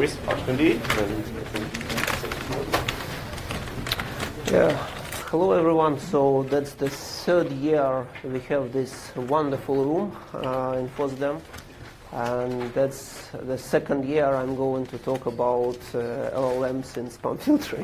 Luis, opportunity. Yeah. Hello everyone. So that's the third year we have this wonderful room in FOSDEM, and that's the second year I'm going to talk about LLMs in spam filtering.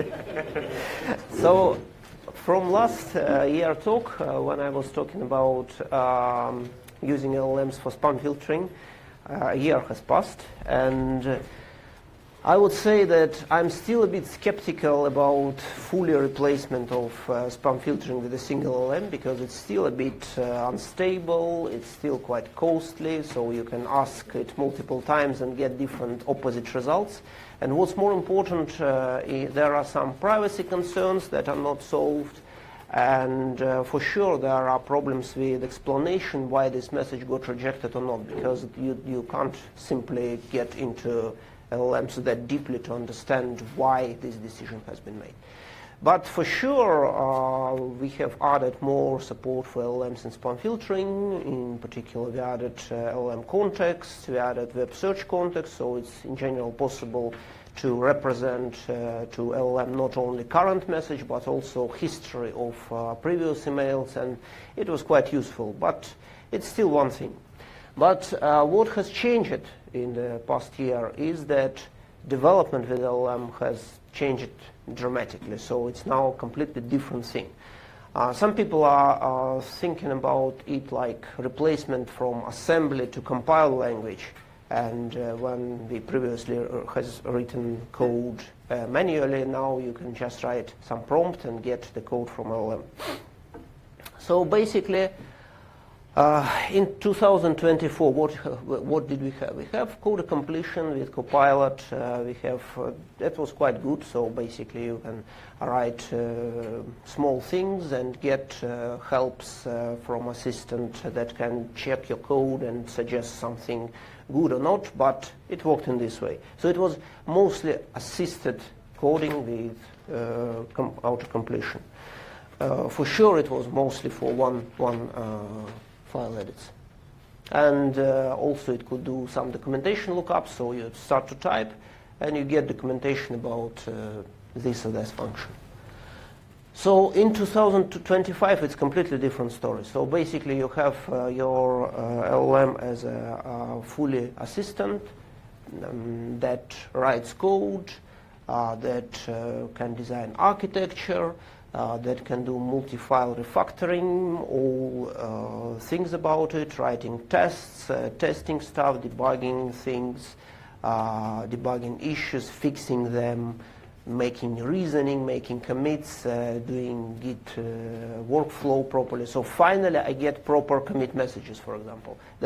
So from last year talk, when I was talking about using LLMs for spam filtering, a year has passed, and I would say that I'm still a bit skeptical about fully replacement of spam filtering with a single LLM, because it's still a bit unstable, it's still quite costly, so you can ask it multiple times and get different opposite results. And what's more important, there are some privacy concerns that are not solved, and for sure there are problems with explanation why this message got rejected or not, because you can't simply get into LLMs that deeply to understand why this decision has been made. But for sure, we have added more support for LLMs in spam filtering. In particular, we added LLM context, we added web search context, so it's in general possible to represent to LLM not only current message, but also history of previous emails, and it was quite useful, but it's still one thing. But what has changed in the past year is that development with LLM has changed dramatically, so it's now a completely different thing. Some people are thinking about it like replacement from assembly to compile language, and when we previously has written code manually, now you can just write some prompt and get the code from LLM. So basically, in 2024, what did we have? We have code completion with Copilot. We have that was quite good. So basically, you can write small things and get helps from assistant that can check your code and suggest something good or not. But it worked in this way. So it was mostly assisted coding with auto-completion. For sure, it was mostly for one file edits. And also it could do some documentation lookup, so you start to type and you get documentation about this or that function. So in 2025 it's completely different story. So basically you have your LLM as a fully assistant that writes code, that can design architecture, that can do multi-file refactoring, all things about it, writing tests, testing stuff, debugging things, debugging issues, fixing them, making reasoning, making commits, doing Git workflow properly. So finally I get proper commit messages, for example.